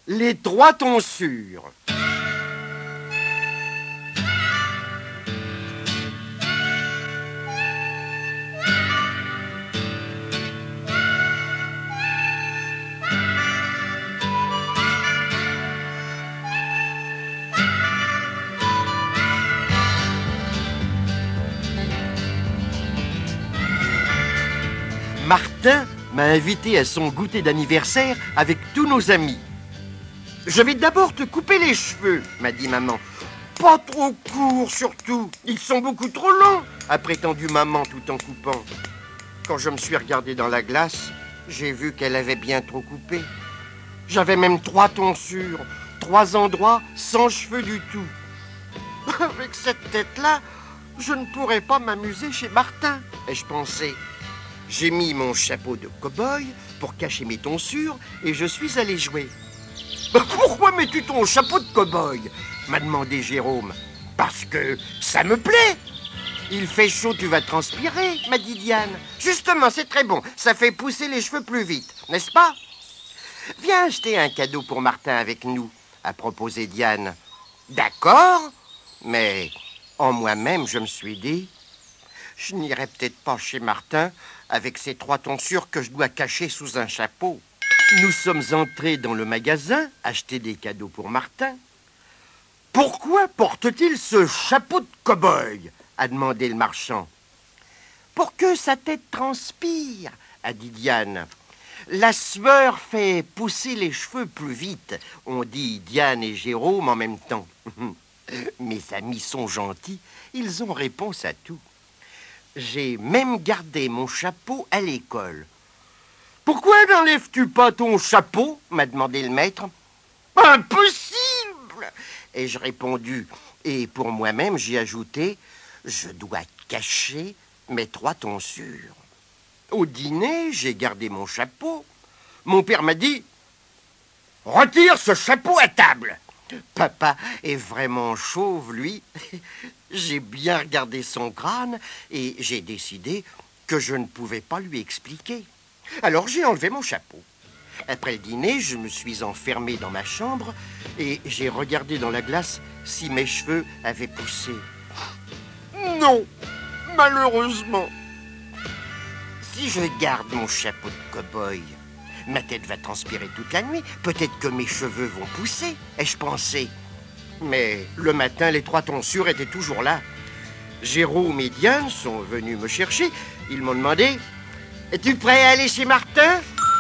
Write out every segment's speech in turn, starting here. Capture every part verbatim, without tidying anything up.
Les trois tonsures. Martin m'a invité à son goûter d'anniversaire avec tous nos amis. « Je vais d'abord te couper les cheveux, m'a dit maman. Pas trop courts surtout, ils sont beaucoup trop longs, a prétendu maman tout en coupant. Quand je me suis regardé dans la glace, j'ai vu qu'elle avait bien trop coupé. J'avais même trois tonsures, trois endroits sans cheveux du tout. Avec cette tête-là, je ne pourrais pas m'amuser chez Martin, ai-je pensé. J'ai mis mon chapeau de cow-boy pour cacher mes tonsures et je suis allé jouer. « Pourquoi mets-tu ton chapeau de cow-boy » m'a demandé Jérôme. « Parce que ça me plaît. »« Il fait chaud, tu vas transpirer » m'a dit Diane. « Justement, c'est très bon, ça fait pousser les cheveux plus vite, n'est-ce pas ?»« Viens acheter un cadeau pour Martin avec nous » a proposé Diane. « D'accord, mais en moi-même, je me suis dit... Je n'irai peut-être pas chez Martin avec ces trois tonsures que je dois cacher sous un chapeau. » Nous sommes entrés dans le magasin, acheter des cadeaux pour Martin. « Pourquoi porte-t-il ce chapeau de cow-boy » a demandé le marchand. « Pour que sa tête transpire, » a dit Diane. « La sueur fait pousser les cheveux plus vite », ont dit Diane et Jérôme en même temps. Mes amis sont gentils, ils ont réponse à tout. J'ai même gardé mon chapeau à l'école. « Pourquoi n'enlèves-tu pas ton chapeau » m'a demandé le maître. « Impossible » ai-je répondu. Et pour moi-même, j'ai ajouté « Je dois cacher mes trois tonsures ». Au dîner, j'ai gardé mon chapeau. Mon père m'a dit « Retire ce chapeau à table !» Papa est vraiment chauve, lui. J'ai bien regardé son crâne et j'ai décidé que je ne pouvais pas lui expliquer. Alors j'ai enlevé mon chapeau. Après le dîner, je me suis enfermé dans ma chambre et j'ai regardé dans la glace si mes cheveux avaient poussé. Non, malheureusement. Si je garde mon chapeau de cow-boy, ma tête va transpirer toute la nuit. Peut-être que mes cheveux vont pousser, ai-je pensé. Mais le matin, les trois tonsures étaient toujours là. Jérôme et Diane sont venus me chercher. Ils m'ont demandé « Es-tu prêt à aller chez Martin ?»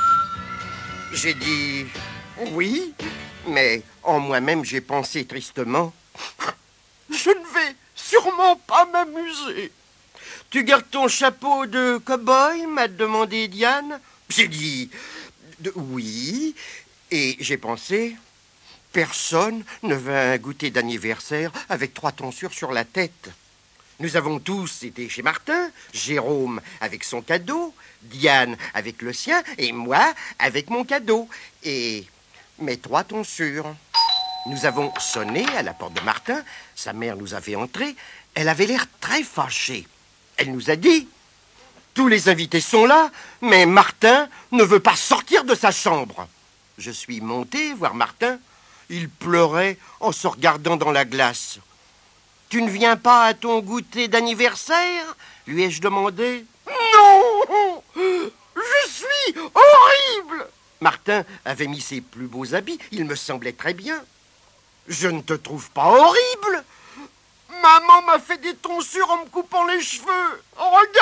J'ai dit « Oui », mais en moi-même, j'ai pensé tristement « Je ne vais sûrement pas m'amuser. »« Tu gardes ton chapeau de cow-boy ?» m'a demandé Diane. J'ai dit « Oui », et j'ai pensé... Personne ne veut un goûter d'anniversaire avec trois tonsures sur la tête. Nous avons tous été chez Martin, Jérôme avec son cadeau, Diane avec le sien et moi avec mon cadeau et mes trois tonsures. Nous avons sonné à la porte de Martin, sa mère nous a fait entrer, elle avait l'air très fâchée. Elle nous a dit « Tous les invités sont là, mais Martin ne veut pas sortir de sa chambre. » Je suis monté voir Martin. Il pleurait en se regardant dans la glace. « Tu ne viens pas à ton goûter d'anniversaire ?» lui ai-je demandé. « Non, je suis horrible !» Martin avait mis ses plus beaux habits, il me semblait très bien. « Je ne te trouve pas horrible !»« Maman m'a fait des tonsures en me coupant les cheveux. Regarde !»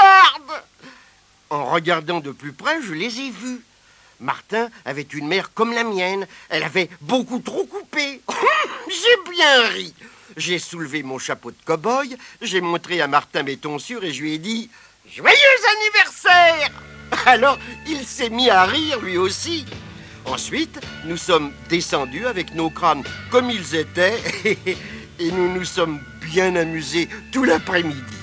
En regardant de plus près, je les ai vus. Martin avait une mère comme la mienne. Elle avait beaucoup trop coupé. J'ai bien ri. J'ai soulevé mon chapeau de cow-boy, j'ai montré à Martin mes tonsures et je lui ai dit « Joyeux anniversaire !» Alors, il s'est mis à rire lui aussi. Ensuite, nous sommes descendus avec nos crânes comme ils étaient et nous nous sommes bien amusés tout l'après-midi.